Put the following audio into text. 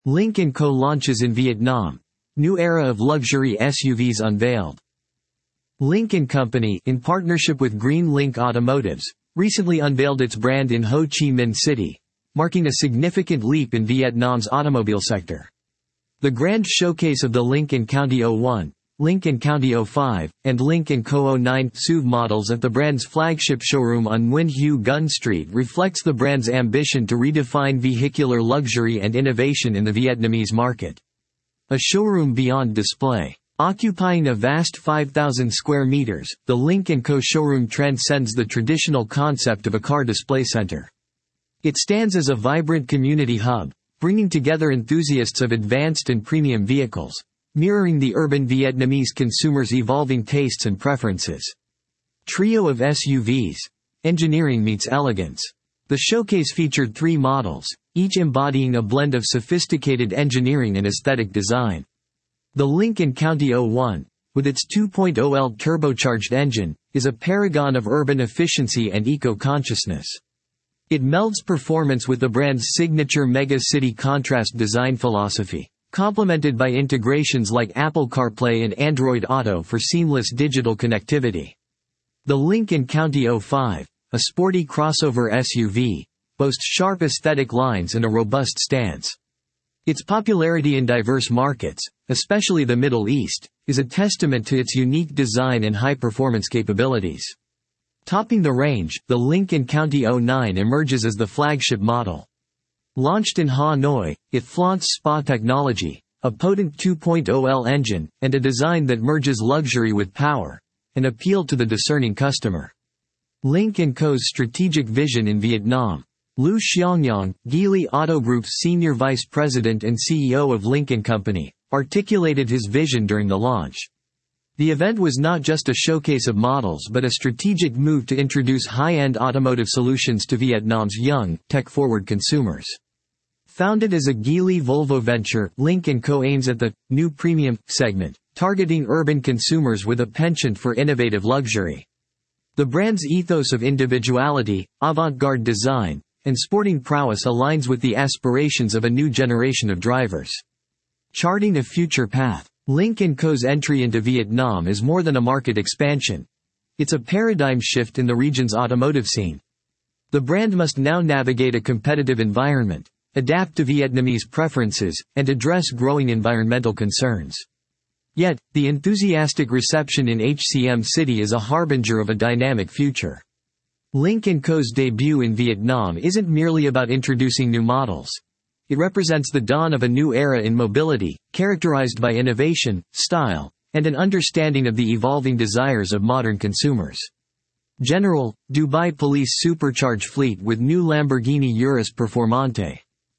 Lynk & Co launches in Vietnam. New era of luxury SUVs unveiled. Lynk & Company, in partnership with Green Link Automotives, recently unveiled its brand in Ho Chi Minh City, marking a significant leap in Vietnam's automobile sector. The grand showcase of the Lynk & County 01, Lynk & County 05, and Lynk & Co 09 SUV models at the brand's flagship showroom on Nguyen Hue Gun Street reflects the brand's ambition to redefine vehicular luxury and innovation in the Vietnamese market. A showroom beyond display. Occupying a vast 5,000 square meters, the Lynk & Co showroom transcends the traditional concept of a car display center. It stands as a vibrant community hub, bringing together enthusiasts of advanced and premium vehicles, mirroring the urban Vietnamese consumers' evolving tastes and preferences. Trio of SUVs. Engineering meets elegance. The showcase featured 3 models, each embodying a blend of sophisticated engineering and aesthetic design. The Lynk & County 01, with its 2.0L turbocharged engine, is a paragon of urban efficiency and eco-consciousness. It melds performance with the brand's signature mega-city contrast design philosophy, complemented by integrations like Apple CarPlay and Android Auto for seamless digital connectivity. The Lynk & County 05, a sporty crossover SUV, boasts sharp aesthetic lines and a robust stance. Its popularity in diverse markets, especially the Middle East, is a testament to its unique design and high-performance capabilities. Topping the range, the Lynk & County 09 emerges as the flagship model. Launched in Hanoi, it flaunts SPA technology, a potent 2.0L engine, and a design that merges luxury with power, an appeal to the discerning customer. Lynk & Co.'s strategic vision in Vietnam. Liu Xiaoyang, Geely Auto Group's senior vice president and CEO of Lynk & Company, articulated his vision during the launch. The event was not just a showcase of models but a strategic move to introduce high-end automotive solutions to Vietnam's young, tech-forward consumers. Founded as a Geely Volvo venture, Lynk & Co aims at the new premium segment, targeting urban consumers with a penchant for innovative luxury. The brand's ethos of individuality, avant-garde design, and sporting prowess aligns with the aspirations of a new generation of drivers. Charting a future path. Lynk & Co.'s entry into Vietnam is more than a market expansion. It's a paradigm shift in the region's automotive scene. The brand must now navigate a competitive environment, adapt to Vietnamese preferences, and address growing environmental concerns. Yet, the enthusiastic reception in HCM City is a harbinger of a dynamic future. Lynk & Co.'s debut in Vietnam isn't merely about introducing new models. It represents the dawn of a new era in mobility, characterized by innovation, style, and an understanding of the evolving desires of modern consumers. General, Dubai Police supercharged fleet with new Lamborghini Urus Performante.